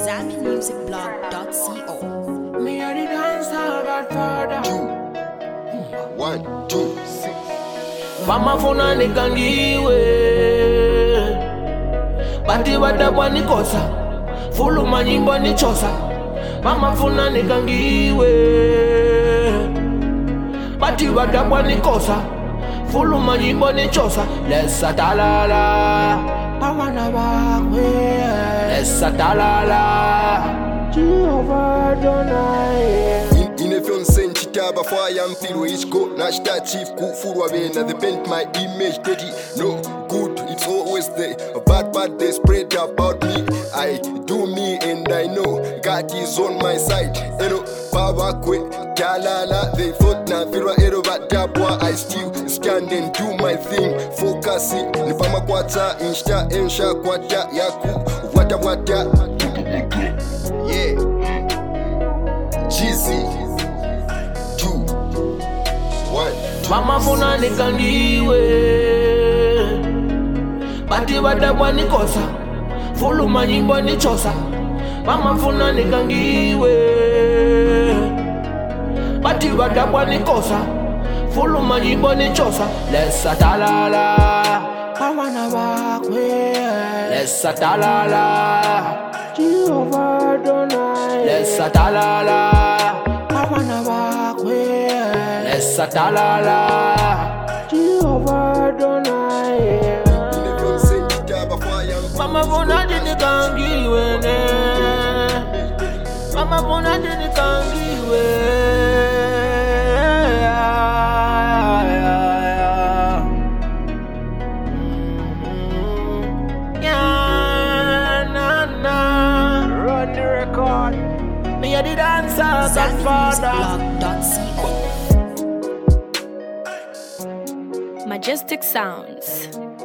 ZambianMusicBlog.co. Me and the dancer Godfather. 1, 2, 6. Mama funa nikangiwe bati wadabwa nikosa fulu manyimbo nichosa. Mama funa nikangiwe bati wadabwa nikosa fulu manyimbo nichosa. Lesa talala pawana bakwe, lesa talala Jehovah Adonai. Inefyon sen chitaba fire mpilo ichko nashta chief kufurwa bena. They bent my image dirty, no good, it's always there. Bad they spread about me. I do me and I know God is on my side. Ero power kwe talala. They thought na firwa ero badabwa. I still stand and do my thing. Focusing nipama kwata insta ensha kwata yaku wata yeah. Jeezy 2, 1, 2. Mama funa nikangiwe bati wadabwa nikosa fulu manyimbo nichosa. Mama funa nikangiwe bati wadabwa nikosa fulu manyimbo nichosa. Lesa talala pawana bakwe, lesa talala Jehovah Adonai. Lesa talala pawana bakwe, lesa talala Jehovah Adonai. Inefyon sen chitaba fire Mama funa nikangiwe ne, mama funa nikangiwe. Run the record. Me a the dancer Godfather. ZambianMusicBlog.co. Majestic Sounds.